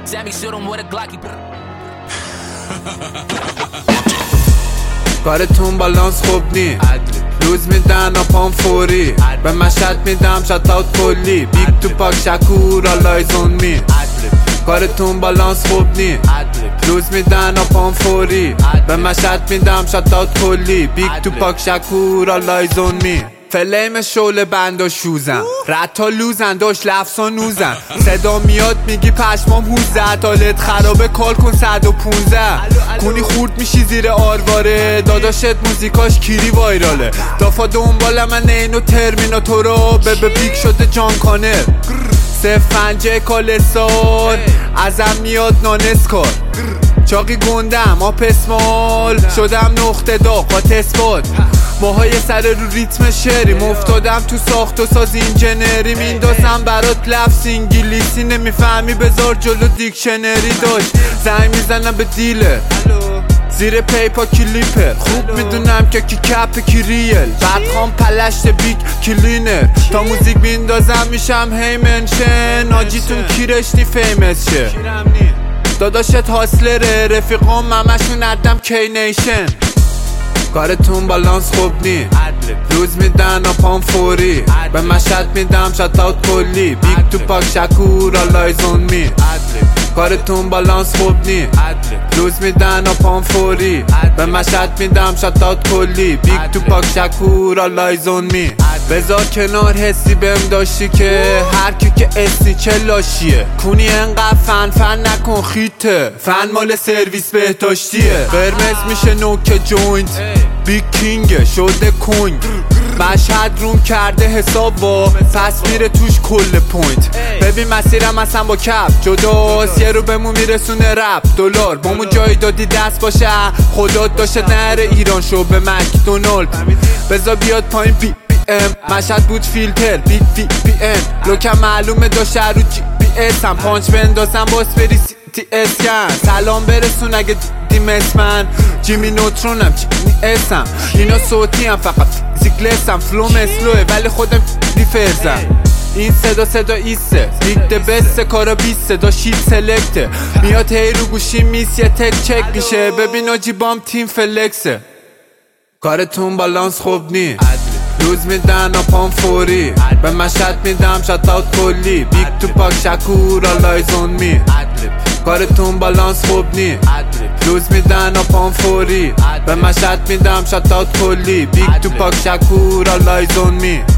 Sammy shoot him with a Glocky. کارتون بالانس خوب نی، روز میدن و پام فوری، به مشهد میدم شات اوت کلی، بیگ تو پاک شکور آلایز اون می. کارتون بالانس خوب نی، روز میدن و پام فوری، به مشهد میدم شات اوت کلی، بیگ تو پاک شکور آلایز اون می. فلیم شعله بند و شوزن، رتا لوزن داشت لفظ و نوزن، صدا میاد میگی پشمام هوزه، تالت خرابه کال کن 115 کنی خورد میشی زیر آرواره، داداشت موزیکاش کیری وایراله، دافا دنبال من اینو ترمیناتورا به بیگ شده جان کانر، 05 کالسار ازم میاد نانسکار، چاقی گندم آب اسمال شدم نقطه داغ با تسبات، ماهای سر رو ریتم شعریم، افتادم تو ساخت و ساز اینجنری، میندازم برات لفظ انگلیسی نمیفهمی بذار جلو دیکشنری، داشت زنگ میزنم به دیلر زیر پیپا کلیپر، خوب میدونم که کی کپ کی ریل، بعد خوام پلشت بیگ کلینر، تا موزیک میندازم میشم هی منشن، آجیتون کی رشتی فیمس شه، داداشت هاسلره رفیقام همشون ادم کی نیشن. کارتون بالانس خوب نی، روز میدن و پام فوری، به مشهد میدم شات اوت کلی، بیگ تو پاک شکور آلایز اون می. کارتون بالانس خوب نی، روز میدن و پام فوری، به مشهد میدم شات اوت کلی، بیگ تو پاک شکور آلایز اون می. بذار کنار حسی بهم داشتی که هر کی که اسی چه لاشیه، کونی انقدر فن نکن خیته، فن مال سرویس بهداشتیه، قرمز میشه نوک جوینت، بیگ کینگ شده کنگ، مشهد روم کرده حساب با پس میره توش کل پوینت، ببین مسیرم اصلا با کپ جداست، یه رو بهمون میرسونه رپ دلار، بامو جایی دادی دست باشه خدا داشته نره ایران شو به مکدونالد، بذار بیاد پایین پی مشهد بود فیلتر بیگ وی پی ان، لوکم معلومه داشته رو جی پی اس هم، پانچ بندازم باس بری سی تی اسکن، سلام برسون اگه دیدیم اسمن، جیمی نوترونم جیمی اسم، اینا صوتی هم فقط فیزیکلسم، فلوم اسلوه ولی خودم دیفرزم، این صدا ایسته بیگ ده بسته کارا بیسته دا شیت سلکته، میاد هی رو گوشی میس یه تک چک میشه، ببین آجی بام تیم فلکسه. کارتون بالانس خوب نی، روز میدن و پام فوری، به مشهد میدم شات اوت کلی، بیگ تو پاک شکور آلایز اون می. کارتون بالانس خوب نی، روز میدن و پام فوری، به مشهد میدم شات اوت کلی، بیگ تو پاک شکور آلایز اون می.